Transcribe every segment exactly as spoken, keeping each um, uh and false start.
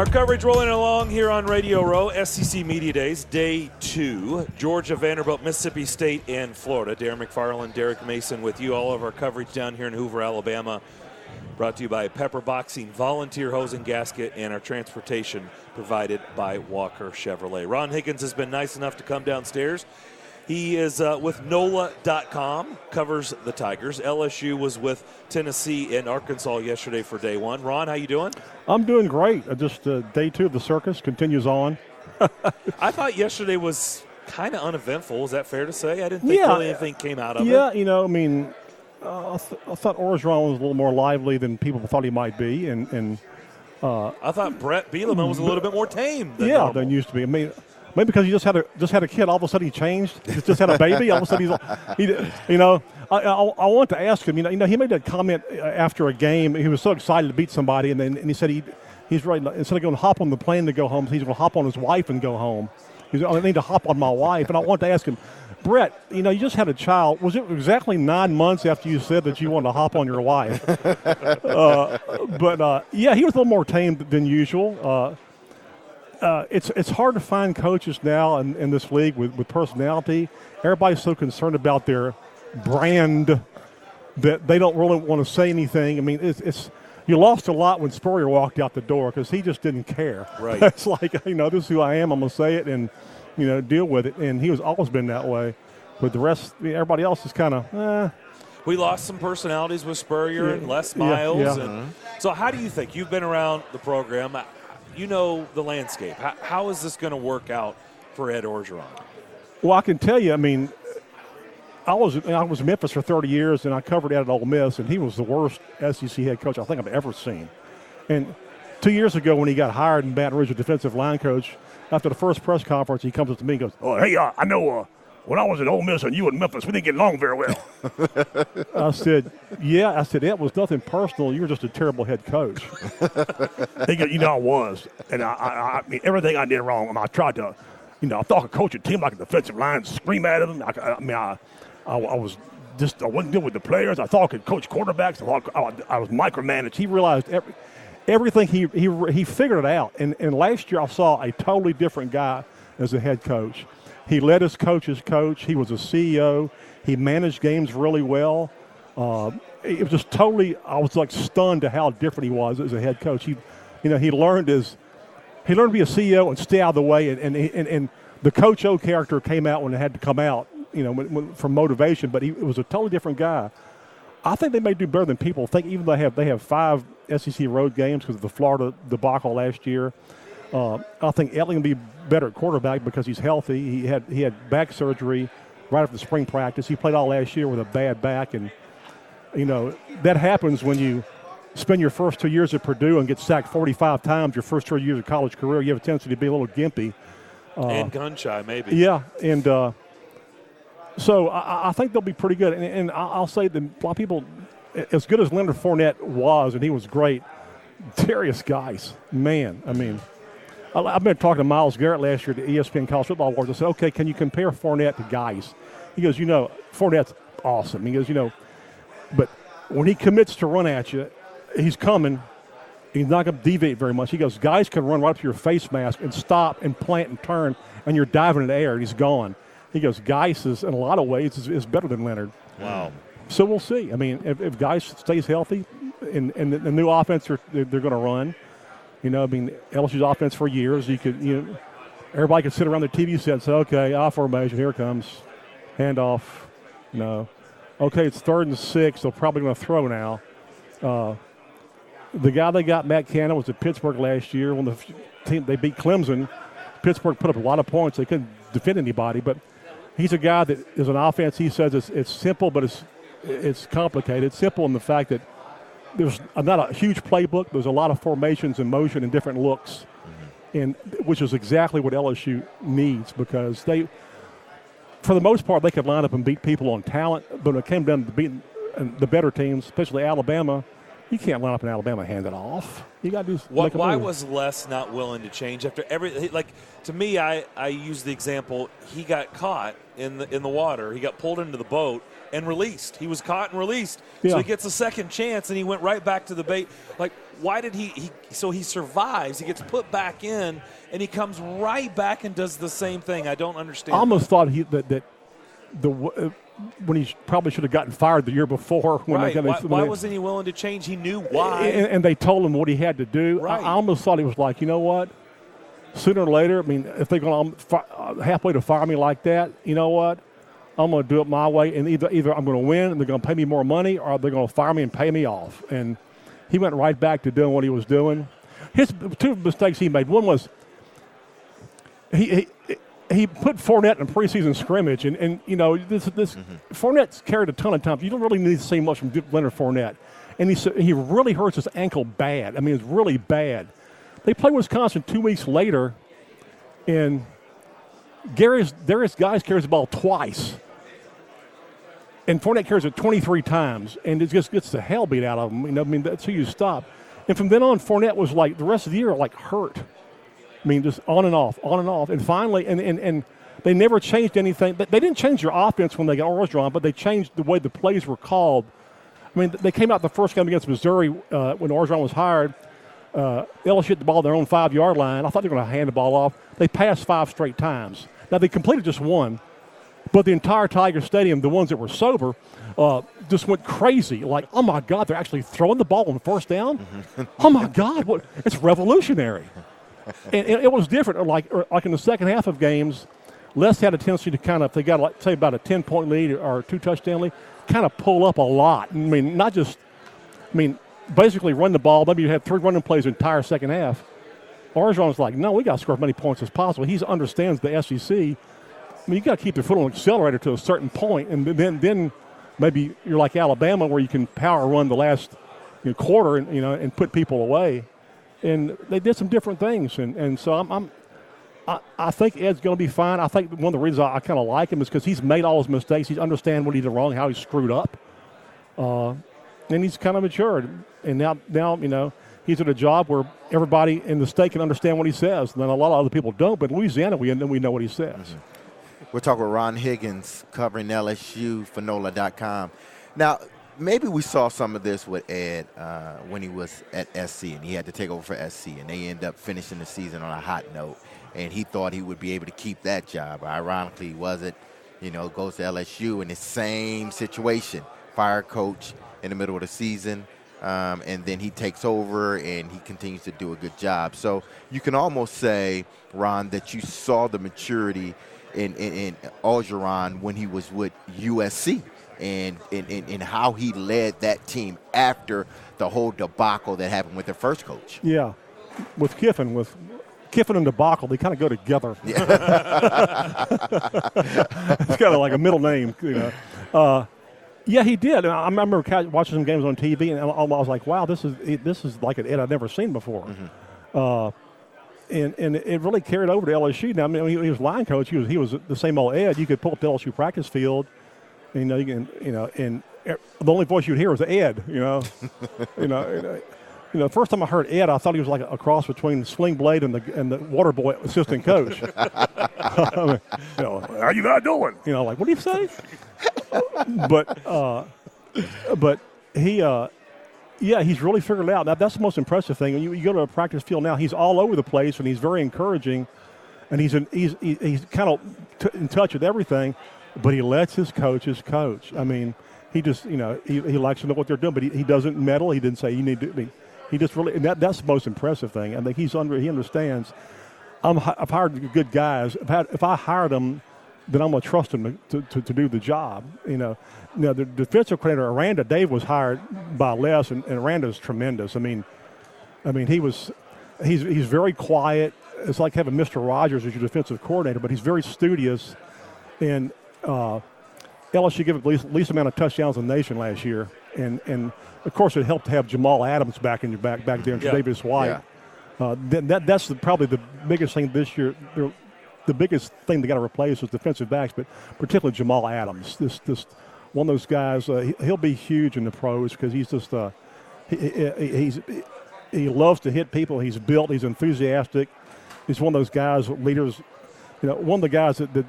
Our coverage rolling along here on Radio Row, S C C Media Days, day two. Georgia, Vanderbilt, Mississippi State, and Florida. Darren McFarland, Derek Mason with you. All of our coverage down here in Hoover, Alabama. Brought to you by Pepper Boxing, Volunteer Hose and Gasket, and our transportation provided by Walker Chevrolet. Ron Higgins has been nice enough to come downstairs. He is uh, with N O L A dot com, covers the Tigers. L S U was with Tennessee and Arkansas yesterday for day one. Ron, how you doing? I'm doing great. I just uh, day two of the circus continues on. I thought yesterday was kind of uneventful. Is that fair to say? I didn't think yeah, really anything came out of yeah, it. Yeah, you know, I mean, uh, I, th- I thought Orgeron was a little more lively than people thought he might be, and, and uh, I thought Brett Bielema was a little bit more tame than yeah, normal. than used to be. I mean. Maybe because he just had a just had a kid, all of a sudden he changed. He just had a baby. All of a sudden he's, he, you know. I, I, I want to ask him. You know, you know, he made that comment after a game. He was so excited to beat somebody, and then and he said he he's right. Instead of going to hop on the plane to go home, he's going to hop on his wife and go home. He's I need to hop on my wife, and I want to ask him, Brett. You know, you just had a child. Was it exactly nine months after you said that you wanted to hop on your wife? uh, but uh, yeah, he was a little more tame than usual. Uh, Uh, it's it's hard to find coaches now in, in this league with, with personality. Everybody's so concerned about their brand that they don't really want to say anything. I mean, it's, it's you lost a lot when Spurrier walked out the door because he just didn't care. Right. It's like, you know, this is who I am. I'm going to say it and, you know, deal with it. And he was always been that way. But the rest, I mean, everybody else is kind of, eh. We lost some personalities with Spurrier Yeah, and Les yeah, Miles. yeah. And Mm-hmm. So how do you think? You've been around the program. You know the landscape. How, how is this going to work out for Ed Orgeron? Well, I can tell you, I mean, I was I was in Memphis for thirty years, and I covered Ed at Ole Miss, and he was the worst S E C head coach I think I've ever seen. And two years ago when he got hired in Baton Rouge as defensive line coach, after the first press conference, he comes up to me and goes, Oh, hey, uh, I know uh, when I was at Ole Miss and you in Memphis, we didn't get along very well. I said, yeah. I said, it was nothing personal. You were just a terrible head coach. He goes, you know, I was. And I, I, I mean, everything I did wrong, I, mean, I tried to, you know, I thought I could coach a team like a defensive line, scream at them. I, I mean, I, I, I was just, I wasn't good with the players. I thought I could coach quarterbacks. I thought I, I was micromanaged. He realized every, everything, he, he, he figured it out. And, and last year I saw a totally different guy as a head coach. He let his coaches coach. He was a C E O. He managed games really well. Uh, it was just totally, I was like stunned to how different he was as a head coach. He, you know, he learned his, he learned to be a C E O and stay out of the way. And, and, and, and the Coach O character came out when it had to come out, you know, when, when, from motivation. But he it was a totally different guy. I think they may do better than people think, even though they have, they have five S E C road games because of the Florida debacle last year. Uh, I think Elling will be better at quarterback because he's healthy. He had he had back surgery right after the spring practice. He played all last year with a bad back, and you know that happens when you spend your first two years at Purdue and get sacked forty-five times. Your first two years of college career, you have a tendency to be a little gimpy uh, and gun shy, maybe. Yeah, and uh, so I, I think they'll be pretty good. And, and I'll say that a lot of people, as good as Leonard Fournette was, and he was great. Darius Geis, man, I mean. I've been talking to Myles Garrett last year at the E S P N College Football Awards. I said, okay, can you compare Fournette to Geis? He goes, you know, Fournette's awesome. He goes, you know, but when he commits to run at you, he's coming. He's not going to deviate very much. He goes, Geis can run right up to your face mask and stop and plant and turn, and you're diving in the air, and he's gone. He goes, Geis is, in a lot of ways, is, is better than Leonard. Wow. So we'll see. I mean, if, if Geis stays healthy and, and the, the new offense they're, they're, they're going to run, you know, I mean, L S U's offense for years, you could, you know, everybody could sit around their T V set and say, okay, off formation, here it comes. Handoff. No. Okay, it's third and six. They're probably going to throw now. Uh, the guy they got, Matt Cannon, was at Pittsburgh last year when the team they beat Clemson. Pittsburgh put up a lot of points. They couldn't defend anybody, but he's a guy that is an offense. He says it's, it's simple, but it's it's complicated. It's simple in the fact that there's not a huge playbook. There's a lot of formations and motion and different looks, mm-hmm. and which is exactly what L S U needs because they, for the most part, they could line up and beat people on talent. But when it came down to beating the better teams, especially Alabama, you can't line up in Alabama and hand it off. You got to do what, make a Why move. was Les not willing to change after every like? To me, I I use the example. He got caught in the in the water. He got pulled into the boat. and released. He was caught and released. Yeah. So he gets a second chance, and he went right back to the bait. Like, why did he, he – so he survives. He gets put back in, and he comes right back and does the same thing. I don't understand. I almost thought he that, that the uh, when he probably should have gotten fired the year before. When right. they, Why, when why they, wasn't he willing to change? He knew why. And, and they told him what he had to do. Right. I, I almost thought he was like, you know what? Sooner or later, I mean, if they're going to halfway to fire me like that, you know what? I'm going to do it my way, and either either I'm going to win and they're going to pay me more money, or they're going to fire me and pay me off. And he went right back to doing what he was doing. His two mistakes he made. One was he he, he put Fournette in preseason scrimmage, and, and you know this this mm-hmm. Fournette's carried a ton of times. You don't really need to see much from Leonard Fournette, and he he really hurts his ankle bad. I mean, it's really bad. They play Wisconsin two weeks later, and Darius, Darius Guys carries the ball twice. And Fournette carries it twenty-three times, and it just gets the hell beat out of him. You know, I mean, that's who you stop. And from then on, Fournette was like, the rest of the year, like hurt. I mean, just on and off, on and off. And finally, and, and, and they never changed anything. They didn't change their offense when they got Orgeron, but they changed the way the plays were called. I mean, they came out the first game against Missouri uh, when Orgeron was hired. Uh, L S U hit the ball at their own five-yard line. I thought they were going to hand the ball off. They passed five straight times. Now, they completed just one, but the entire Tiger Stadium, the ones that were sober, uh, just went crazy. Like, oh, my God, they're actually throwing the ball on first down? Oh, my God, what? It's revolutionary. And, and it was different. Like, like in the second half of games, Les had a tendency to kind of, if they got, like, say, about a ten-point lead or a two-touchdown lead, kind of pull up a lot. I mean, not just, I mean, basically run the ball. Maybe you had three running plays the entire second half. Orgeron's like, no, we got to score as many points as possible. He understands the S E C. I mean, you got to keep the foot on the accelerator to a certain point, and then then maybe you're like Alabama, where you can power run the last you know, quarter, and you know, and put people away. And they did some different things, and, and so I'm, I'm I, I think Ed's going to be fine. I think one of the reasons I, I kind of like him is because he's made all his mistakes. He understands what he did wrong, how he screwed up, uh, and he's kind of matured. And now, now you know, he's at a job where everybody in the state can understand what he says. And then a lot of other people don't, but in Louisiana, we we know what he says. Mm-hmm. We're talking with Ron Higgins, covering L S U for N O L A dot com. Now, maybe we saw some of this with Ed uh, when he was at S C, and he had to take over for S C, and they end up finishing the season on a hot note, and he thought he would be able to keep that job. Ironically, he wasn't. You know, goes to L S U in the same situation, fire coach in the middle of the season. Um, and then he takes over and he continues to do a good job. So you can almost say, Ron, that you saw the maturity in, in, in Orgeron when he was with U S C and in, in, in how he led that team after the whole debacle that happened with their first coach. Yeah, with Kiffin, with Kiffin and debacle, they kind of go together. Yeah. It's kind of like a middle name, you know. Uh, Yeah, he did. I remember watching some games on T V, and I was like, "Wow, this is this is like an Ed I've never seen before." Mm-hmm. Uh, and and it really carried over to L S U. Now, I mean, when he was line coach, he was he was the same old Ed. You could pull up the L S U practice field, and, you know, you can, you know, and the only voice you'd hear was Ed. You know, you know. You know, the first time I heard Ed, I thought he was like a cross between Sling Blade and the and the water boy assistant coach. I mean, you know, how you guys doing? You know, like, what do you say? but uh, but he, uh, yeah, he's really figured it out. Now, that's the most impressive thing. When you, you go to a practice field now, he's all over the place, and he's very encouraging, and he's in, he's he's kind of t- in touch with everything, but he lets his coaches coach. I mean, he just, you know, he, he likes to know what they're doing, but he, he doesn't meddle. He didn't say, you need to do. He just really, and that, that's the most impressive thing. I think he's under, he understands. I'm, I've hired good guys. If I, if I hire them, then I'm going to trust them to, to, to do the job. You know, now the defensive coordinator, Aranda, Dave was hired by Les, and, and Aranda is tremendous. I mean, I mean, he was, he's he's very quiet. It's like having Mister Rogers as your defensive coordinator, but he's very studious. And uh, L S U gave the least, least amount of touchdowns in the nation last year, and and. Of course, it helped to have Jamal Adams back in your back back there, and yeah. Davis White. Yeah. Uh, that, that that's the, probably the biggest thing this year. The, the biggest thing they got to replace is defensive backs, but particularly Jamal Adams. This this one of those guys. Uh, he, he'll be huge in the pros because he's just uh, he, he, he's he loves to hit people. He's built. He's enthusiastic. He's one of those guys, leaders. You know, one of the guys that, that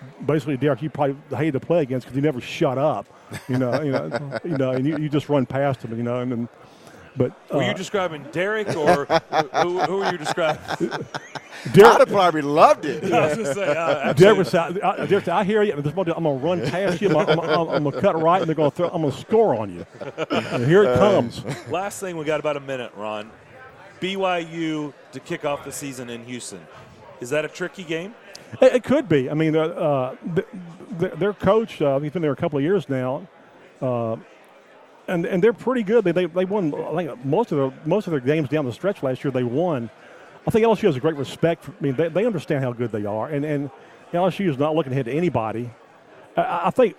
basically, Derek, you probably hated to play against because he never shut up. You know, you know, you know, and you, you just run past him. You know, and then, but uh, were you describing Derek or who, who were you describing? Derek, I'd have probably loved it. I was gonna say, uh, Derek was, I, I, Derek said, I hear you. This morning, I'm going to run past you. I'm, I'm, I'm, I'm going to cut right, and they're going to throw. I'm going to score on you. And here it comes. Last thing, we got about a minute, Ron. B Y U to kick off the season in Houston. Is that a tricky game? It, it could be. I mean, uh, uh, th- th- their coach, uh, he's been there a couple of years now, uh, and and they're pretty good. They they, they won. I think most of their most of their games down the stretch last year. They won. I think L S U has a great respect for. I mean, they, they understand how good they are, and and L S U is not looking ahead to anybody. I, I think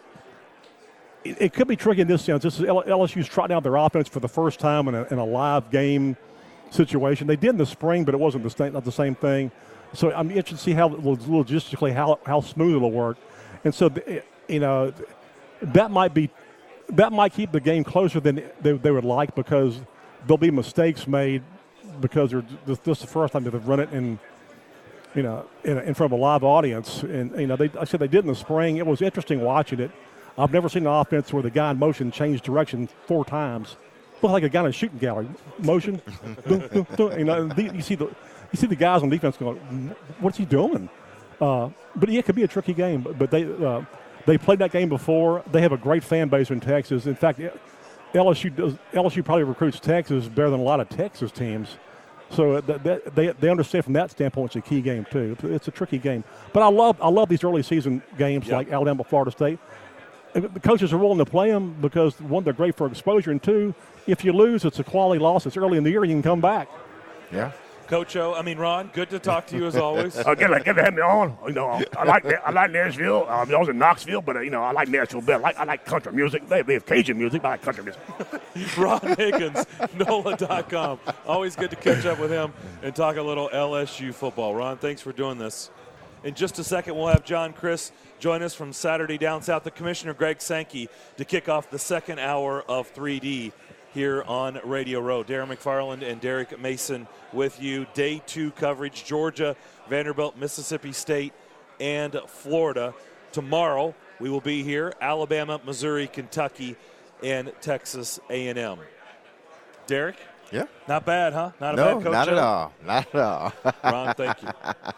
it, it could be tricky in this sense. This is L- LSU's trotting out their offense for the first time in a, in a live game situation. They did in the spring, but it wasn't the same, not the same thing. So I'm interested to see how logistically how how smooth it'll work. And so, you know, that might be that might keep the game closer than they, they would like because there'll be mistakes made because they're this, this is the first time that they've run it in, you know, in, in front of a live audience. And you know, they I said they did in the spring. It was interesting watching it. I've never seen an offense where the guy in motion changed direction four times. Looked like a guy in a shooting gallery. Motion, dun, dun, dun, you know, you see the you see the guys on defense going, "What's he doing?" Uh, but yeah, it could be a tricky game. But they uh, they played that game before. They have a great fan base in Texas. In fact, L S U does, L S U probably recruits Texas better than a lot of Texas teams. So that, that, they they understand from that standpoint it's a key game too. It's a tricky game. But I love I love these early season games yep. like Alabama, Florida State. The coaches are willing to play them because one, they're great for exposure, and two, if you lose, it's a quality loss. It's early in the year, and you can come back. Yeah. Coach O, I mean Ron, good to talk to you as always. Uh, good, good to have me on. You know, I like I like Nashville. Um, I was in Knoxville, but uh, you know, I like Nashville better. I like, I like country music. They, they have Cajun music, but I like country music. Ron Higgins, N O L A dot com. Always good to catch up with him and talk a little L S U football. Ron, thanks for doing this. In just a second, we'll have John Chris join us from Saturday Down South, the Commissioner Greg Sankey, to kick off the second hour of three D here on Radio Row. Darren McFarland and Derek Mason with you. Day two coverage, Georgia, Vanderbilt, Mississippi State, and Florida. Tomorrow, we will be here, Alabama, Missouri, Kentucky, and Texas A and M. Derek? Yeah. Not bad, huh? Not a no, bad coach. not at all. Not at all. Ron, thank you.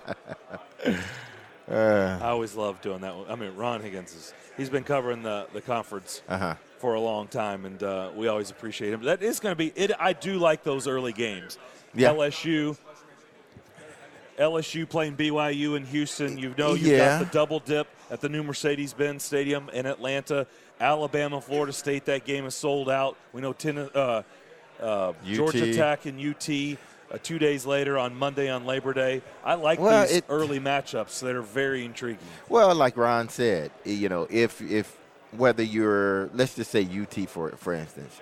Uh, I always love doing that. I mean, Ron Higgins is he's been covering the, the conference uh-huh. for a long time, and uh, we always appreciate him. That is going to be it. I do like those early games. Yeah. L S U, L S U playing B Y U in Houston. You know, you've Yeah. got the double dip at the new Mercedes-Benz Stadium in Atlanta. Alabama, Florida State. That game is sold out. We know ten, uh, uh, Georgia Tech and U T. Uh, two days later on Monday on Labor Day. I like well, these it, early matchups that are very intriguing. Well, like Ron said, you know, if if whether you're, let's just say U T for for instance,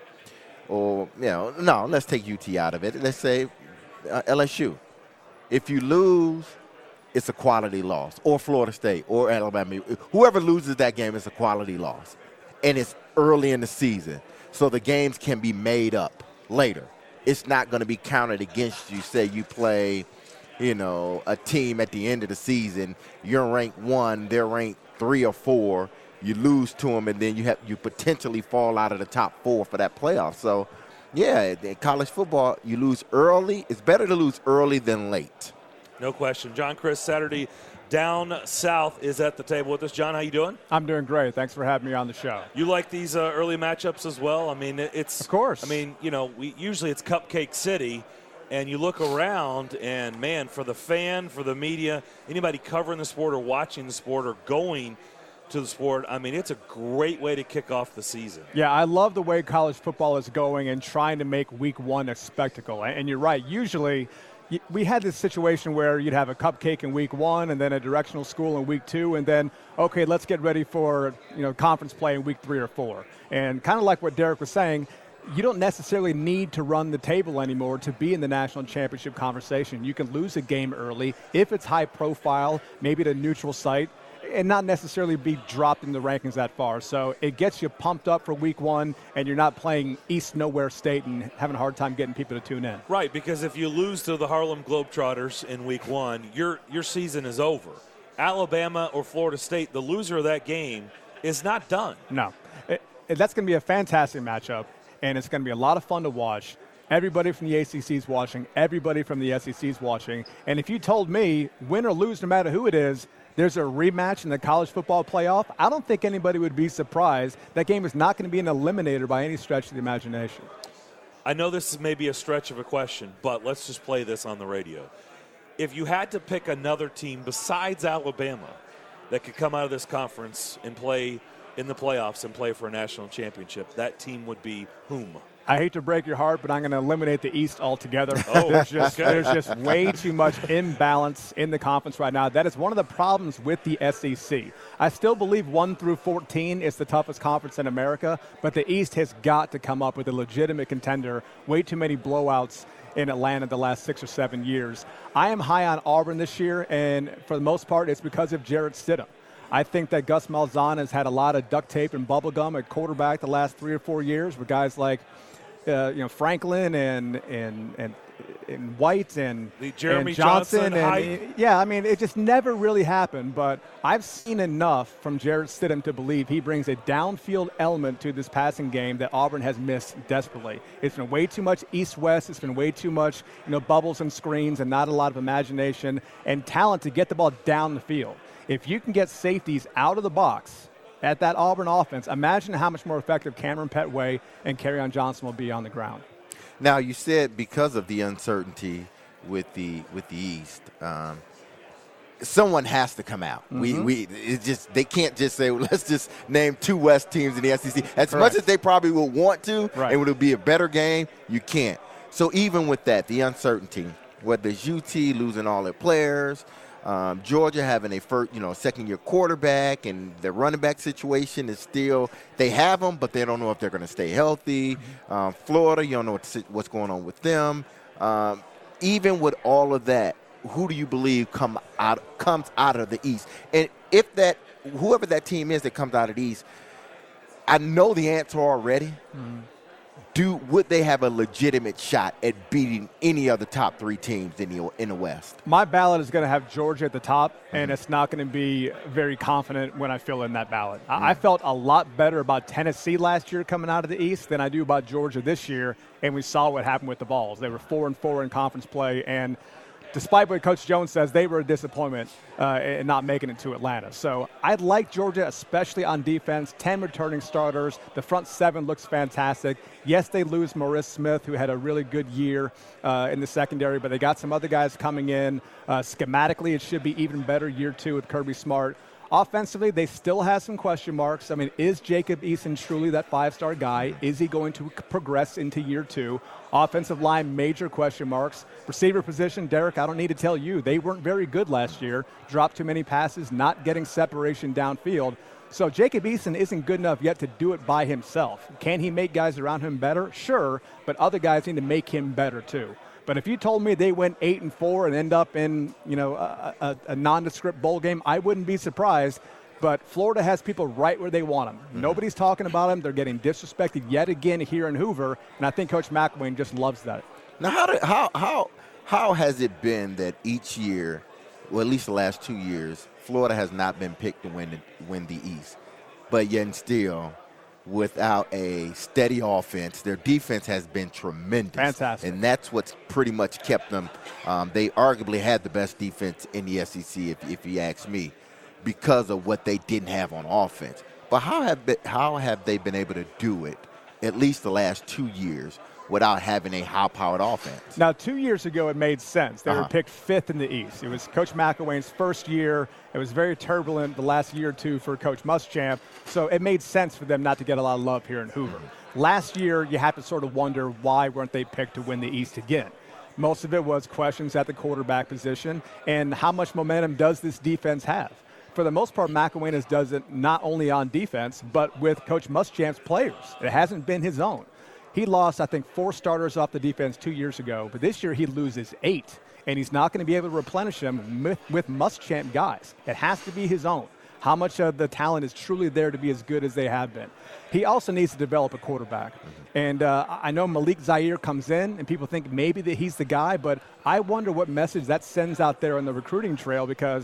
or, you know, no, let's take U T out of it. Let's say uh, L S U. If you lose, it's a quality loss, or Florida State, or Alabama. Whoever loses that game is a quality loss, and it's early in the season, so the games can be made up later. It's not going to be counted against you. Say you play, you know, a team at the end of the season. You're ranked one, they're ranked three or four. You lose to them, and then you have you potentially fall out of the top four for that playoff. So, yeah, in college football, you lose early. It's better to lose early than late. No question. John Chris, Saturday Down South is at the table with us. John, how you doing? I'm doing great. Thanks for having me on the show. You like these uh, early matchups as well? I mean, it's of course. I mean, you know, we usually it's Cupcake City, and you look around, and man, for the fan, for the media, anybody covering the sport or watching the sport or going to the sport, I mean, it's a great way to kick off the season. Yeah, I love the way college football is going and trying to make week one a spectacle. And you're right. Usually, we had this situation where you'd have a cupcake in week one and then a directional school in week two, and then, okay, let's get ready for, you know, conference play in week three or four. And kind of like what Derek was saying, you don't necessarily need to run the table anymore to be in the national championship conversation. You can lose a game early if it's high profile, maybe at a neutral site, and not necessarily be dropped in the rankings that far. So it gets you pumped up for week one, and you're not playing East Nowhere State and having a hard time getting people to tune in. Right, because if you lose to the Harlem Globetrotters in week one, your your season is over. Alabama or Florida State, the loser of that game is not done. No. It, it, that's going to be a fantastic matchup, and it's going to be a lot of fun to watch. Everybody from the A C C is watching. Everybody from the S E C is watching. And if you told me, win or lose, no matter who it is, there's a rematch in the college football playoff, I don't think anybody would be surprised. That game is not going to be an eliminator by any stretch of the imagination. I know this is maybe a stretch of a question, but let's just play this on the radio. If you had to pick another team besides Alabama that could come out of this conference and play in the playoffs and play for a national championship, that team would be whom? I hate to break your heart, but I'm going to eliminate the East altogether. Oh, there's just okay. there's just way too much imbalance in the conference right now. That is one of the problems with the S E C. I still believe one through fourteen is the toughest conference in America, but the East has got to come up with a legitimate contender. Way too many blowouts in Atlanta the last six or seven years. I am high on Auburn this year, and for the most part, it's because of Jarrett Stidham. I think that Gus Malzahn has had a lot of duct tape and bubble gum at quarterback the last three or four years with guys like Uh, you know, Franklin and and and, and White and, the Jeremy and Johnson. Johnson and, yeah, I mean, it just never really happened. But I've seen enough from Jarrett Stidham to believe he brings a downfield element to this passing game that Auburn has missed desperately. It's been way too much east-west. It's been way too much, you know, bubbles and screens and not a lot of imagination and talent to get the ball down the field. If you can get safeties out of the box at that Auburn offense, imagine how much more effective Cameron Petway and Kerryon Johnson will be on the ground. Now, you said because of the uncertainty with the with the East, um, someone has to come out. Mm-hmm. We we it's just they can't just say, well, let's just name two West teams in the S E C. As Correct. Much as they probably will want to, right. and it would be a better game, you can't. So even with that, the uncertainty, whether it's U T losing all their players, Um, Georgia having a first, you know, second-year quarterback, and their running back situation is still they have them, but they don't know if they're going to stay healthy. Um, Florida, you don't know what, what's going on with them. Um, even with all of that, who do you believe come out comes out of the East? And if that whoever that team is that comes out of the East, I know the answer already. Mm-hmm. Do would they have a legitimate shot at beating any of the top three teams in the in the West? My ballot is going to have Georgia at the top, mm-hmm. and it's not going to be very confident when I fill in that ballot. Mm-hmm. I felt a lot better about Tennessee last year coming out of the East than I do about Georgia this year, and we saw what happened with the Vols. They were four and four in conference play, and despite what Coach Jones says, they were a disappointment uh, in not making it to Atlanta. So I'd like Georgia, especially on defense, ten returning starters. The front seven looks fantastic. Yes, they lose Maurice Smith, who had a really good year uh, in the secondary, but they got some other guys coming in. Uh, schematically, it should be even better year two with Kirby Smart. Offensively, they still have some question marks. I mean, is Jacob Eason truly that five-star guy? Is he going to progress into year two? Offensive line, major question marks. Receiver position, Derek, I don't need to tell you. They weren't very good last year. Dropped too many passes, not getting separation downfield. So Jacob Eason isn't good enough yet to do it by himself. Can he make guys around him better? Sure, but other guys need to make him better too. But if you told me they went eight and four and end up in, you know, a, a, a nondescript bowl game, I wouldn't be surprised. But Florida has people right where they want them. Mm-hmm. Nobody's talking about them. They're getting disrespected yet again here in Hoover, and I think Coach McElwain just loves that. Now, how did, how how how has it been that each year, well, at least the last two years, Florida has not been picked to win the, win the East, but yet and still, without a steady offense, their defense has been tremendous. Fantastic. And that's what's pretty much kept them. Um, they arguably had the best defense in the S E C, if, if you ask me, because of what they didn't have on offense. But how have they, how have they been able to do it, at least the last two years, without having a high-powered offense? Now, two years ago, it made sense. They uh-huh. were picked fifth in the East. It was Coach McElwain's first year. It was very turbulent the last year or two for Coach Muschamp, so it made sense for them not to get a lot of love here in Hoover. Mm-hmm. Last year, you have to sort of wonder why weren't they picked to win the East again. Most of it was questions at the quarterback position, and how much momentum does this defense have? For the most part, McElwain has does it not only on defense, but with Coach Muschamp's players. It hasn't been his own. He lost, I think, four starters off the defense two years ago, but this year he loses eight, and he's not going to be able to replenish them with, with Muschamp guys. It has to be his own. How much of the talent is truly there to be as good as they have been? He also needs to develop a quarterback. And uh, I know Malik Zaire comes in, and people think maybe that he's the guy, but I wonder what message that sends out there on the recruiting trail, because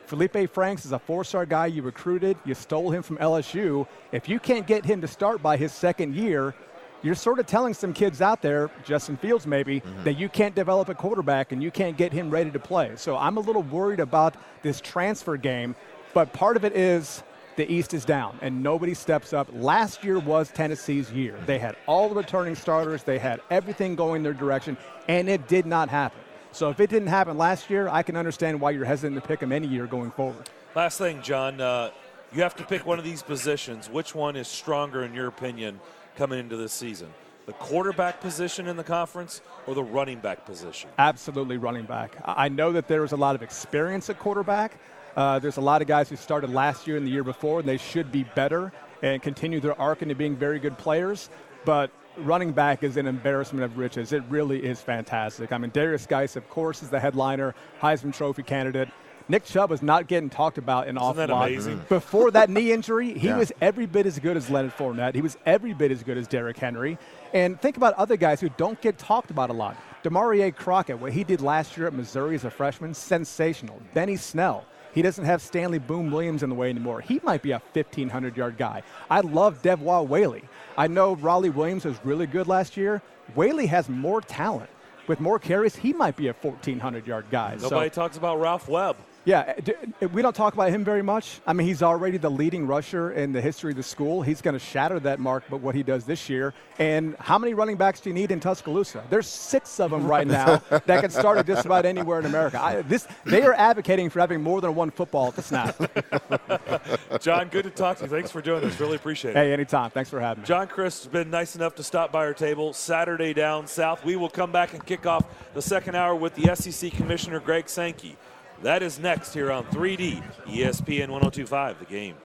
Felipe Franks is a four-star guy you recruited. You stole him from L S U. If you can't get him to start by his second year, you're sort of telling some kids out there, Justin Fields maybe, mm-hmm. that you can't develop a quarterback and you can't get him ready to play. So I'm a little worried about this transfer game, but part of it is the East is down and nobody steps up. Last year was Tennessee's year. They had all the returning starters. They had everything going their direction, and it did not happen. So if it didn't happen last year, I can understand why you're hesitant to pick them any year going forward. Last thing, John, uh, you have to pick one of these positions. Which one is stronger in your opinion coming into this season? The quarterback position in the conference or the running back position? Absolutely running back. I know that there was a lot of experience at quarterback. Uh, there's a lot of guys who started last year and the year before, and they should be better and continue their arc into being very good players. But running back is an embarrassment of riches. It really is fantastic. I mean, Darius Geis, of course, is the headliner, Heisman Trophy candidate. Nick Chubb was not getting talked about in awful lot. Amazing? Before that knee injury, he yeah. was every bit as good as Leonard Fournette. He was every bit as good as Derrick Henry. And think about other guys who don't get talked about a lot. DeMarie Crockett, what he did last year at Missouri as a freshman, sensational. Benny Snell. He doesn't have Stanley Boom Williams in the way anymore. He might be a fifteen hundred yard guy. I love Devois Whaley. I know Raleigh Williams was really good last year. Whaley has more talent. With more carries, he might be a fourteen hundred yard guy. Nobody so, talks about Ralph Webb. Yeah, we don't talk about him very much. I mean, he's already the leading rusher in the history of the school. He's going to shatter that mark, but what he does this year. And how many running backs do you need in Tuscaloosa? There's six of them right now that can start at just about anywhere in America. I, this, they are advocating for having more than one football at the snap. John, good to talk to you. Thanks for joining us. Really appreciate it. Hey, anytime. Thanks for having me. John Crist has been nice enough to stop by our table Saturday down south. We will come back and kick off the second hour with the S E C Commissioner Greg Sankey. That is next here on three D, E S P N one oh two point five, The Game.